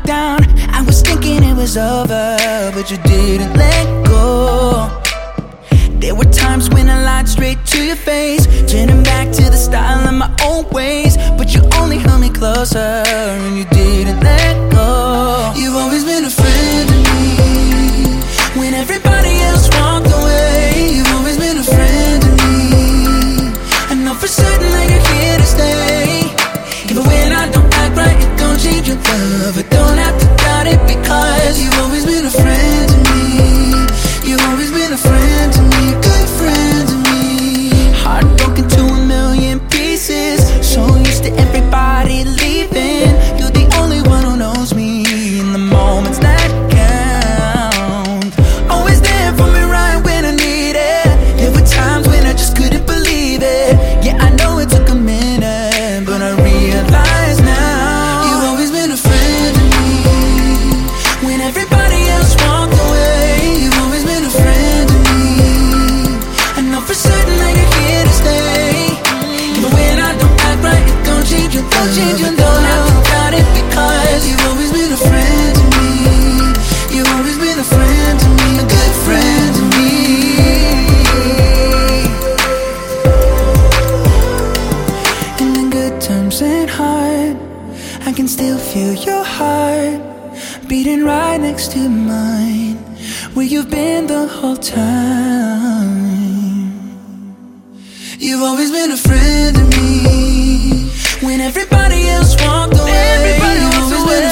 knocked down, I was thinking it was over, but you didn't let go. There were times when I lied straight to your face, turning back to the style of my old ways, but you only held me closer and you didn't let go. You've always been a friend to me when everybody else walked away. You've always been a friend to me. I know for certain that you're here to stay. Even when I don't act right, it don't change your love. I don't have to doubt it, because you've always been a friend to me. You've always been a friend to me, a good friend to me. Heartbroken to a million pieces, so used to everybody leaving. You're the only one who knows me in the moments that count. Always there for me right when I need it. There were times when I just couldn't believe it. Yeah, I know it took a minute, but I realize now. You've always been a friend to me when everybody else walked away. You've always been a friend to me. I know for certain that you're here to stay. Even when I don't act right, it don't change your love. I don't have to doubt it, because you've always been a friend to me. You've always been a friend to me, a good friend to me. In the good times and hard, I can still feel your heart beating right next to mine, where you've been the whole time. You've always been a friend to me when everybody else walked away. You've always been a